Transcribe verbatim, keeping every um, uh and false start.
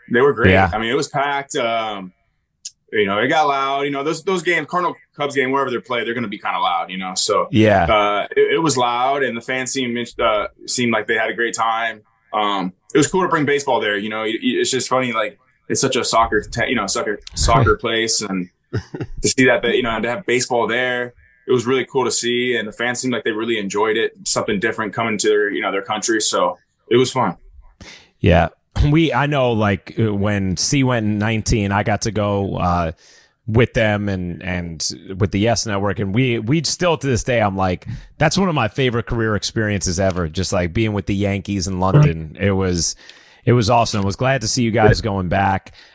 They were great. Yeah. I mean, it was packed. Um, you know, it got loud. You know, those those games, Cardinal Cubs game, wherever they play, they're going to be kind of loud. You know, so Yeah. uh, it, it was loud, and the fans seemed uh, seemed like they had a great time. Um, it was cool to bring baseball there. You know, it, it's just funny, like it's such a soccer, te- you know, soccer soccer place, and to see that, that you know, to have baseball there, it was really cool to see, and the fans seemed like they really enjoyed it. Something different coming to their, you know, their country, so it was fun. Yeah. We, I know, like when C went in nineteen, I got to go uh, with them and and with the Yes Network, and we we still to this day, I'm like, that's one of my favorite career experiences ever. Just like being with the Yankees in London, it was it was awesome. I was glad to see you guys going back.